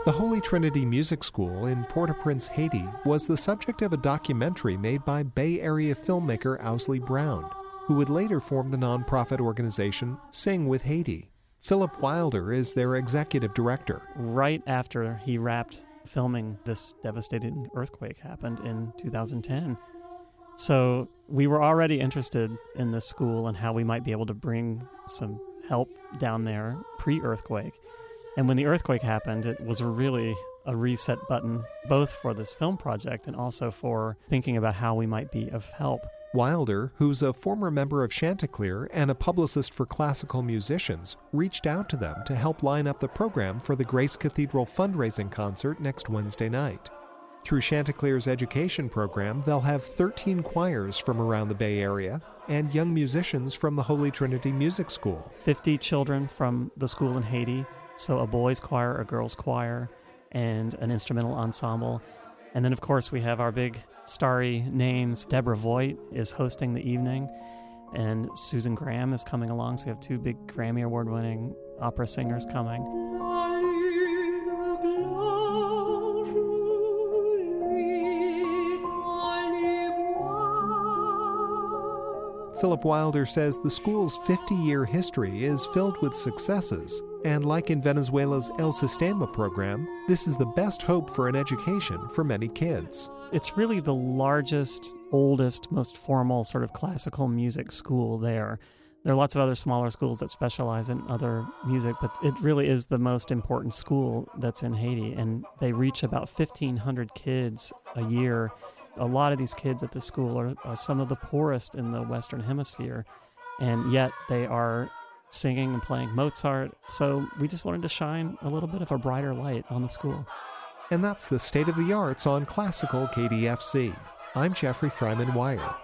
The Holy Trinity Music School in Port-au-Prince, Haiti, was the subject of a documentary made by Bay Area filmmaker Owsley Brown, who would later form the nonprofit organization Sing with Haiti. Philip Wilder is their executive director. Right after he wrapped filming, this devastating earthquake happened in 2010. So we were already interested in this school and how we might be able to bring some help down there pre-earthquake. And when the earthquake happened, it was really a reset button, both for this film project and also for thinking about how we might be of help. Wilder, who's a former member of Chanticleer and a publicist for classical musicians, reached out to them to help line up the program for the Grace Cathedral fundraising concert next Wednesday night. Through Chanticleer's education program, they'll have 13 choirs from around the Bay Area and young musicians from the Holy Trinity Music School. 50 children from the school in Haiti, so a boys' choir, a girls' choir, and an instrumental ensemble. And then, of course, we have our big starry names. Deborah Voigt is hosting the evening, and Susan Graham is coming along. So we have two big Grammy Award-winning opera singers coming. Philip Wilder says the school's 50-year history is filled with successes, and like in Venezuela's El Sistema program, this is the best hope for an education for many kids. It's really the largest, oldest, most formal sort of classical music school there. There are lots of other smaller schools that specialize in other music, but it really is the most important school that's in Haiti, and they reach about 1,500 kids a year. A lot of these kids at the school are some of the poorest in the Western Hemisphere, and yet they are singing and playing Mozart. So we just wanted to shine a little bit of a brighter light on the school. And that's the State of the Arts on Classical KDFC. I'm Jeffrey Fryman Wire.